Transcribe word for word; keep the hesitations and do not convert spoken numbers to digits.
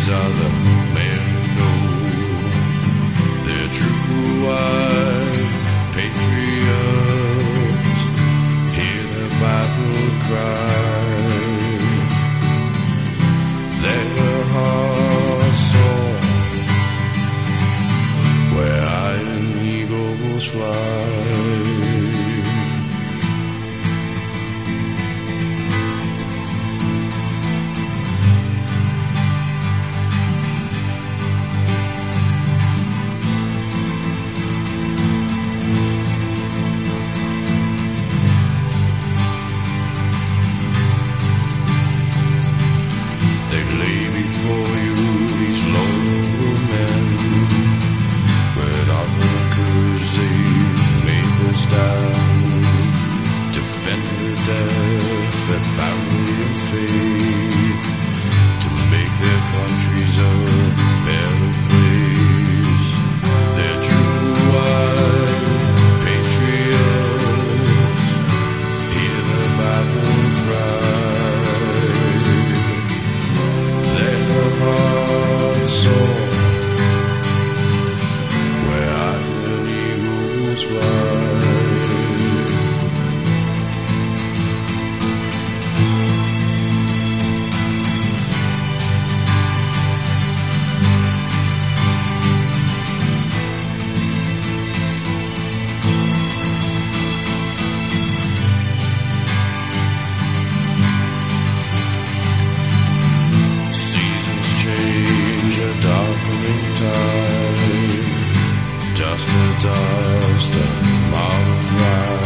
these other men know they're true white patriots. Hear the battle cry, their hearts soar where iron eagles fly. For you, these loyal men, with honor, courage, made the stand, defended death, their family and faith, to make their countries a better place. They're true white patriots, hear the battle cry. Heart soar where iron eagles fly. Darkening tide, dust to dust, a modern ride.